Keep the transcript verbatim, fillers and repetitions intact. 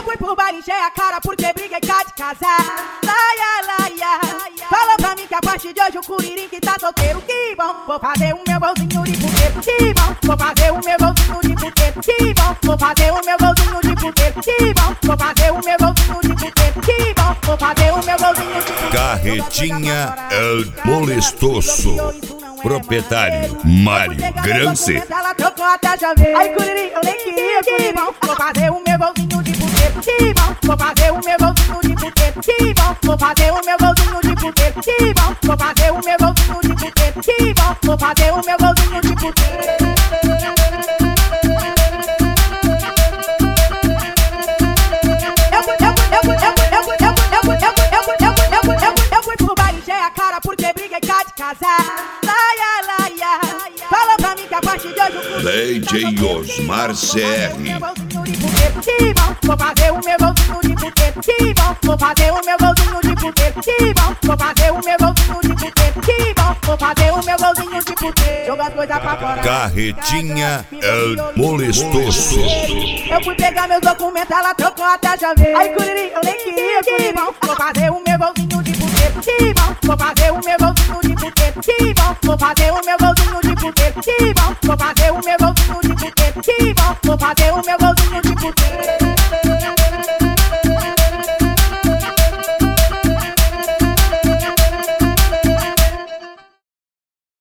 fui pro baile, enchei a cara porque briguei cá de casar. Laia, laia, falou pra mim que a partir de hoje o Curirim que tá solteiro. Que bom, vou fazer o meu golzinho de puteiro. Que bom, vou fazer o meu golzinho de puteiro. Que bom, vou fazer o meu golzinho de puteiro. Que bom, vou fazer o meu golzinho de puteiro. Que bom, vou fazer o meu golzinho de puteiro. Carretinha El Molestoso. Proprietário Mário Grance. Ela trocou até já veio. Ai, Curirim, eu nem queria. Que bom, vou fazer o meu golzinho de puteiro. Que bom, vou fazer o meu golzinho de puteiro. Que bom, vou fazer o meu golzinho de puteiro. Que bom, vou fazer o meu golzinho de puteiro. Que bom, vou fazer o meu golzinho de puteiro. Eu fui pro baile, enchei a cara porque briguei cá de casar. Laia, laia, falou pra mim que a partir de hoje o D J Osmar C R. Que bom, vou fazer o meu golzinho de puteiro. Que bom, vou fazer o meu golzinho de puteiro. Que bom, vou fazer o meu golzinho de puteiro. Que bom, vou fazer o meu golzinho de puteiro. Joga as coisas pra fora. Carretinha El Molestoso. Eu fui pegar meus documentos, ela trocou até já veio. Ai, Curirim, eu nem queria. Que bom, vou fazer o meu golzinho de puteiro. Que bom, vou fazer o meu golzinho de puteiro. Que bom, vou fazer o meu golzinho de puteiro. Que bom, vou fazer o meu golzinho de puteiro. Que bom, vou fazer o meu golzinho.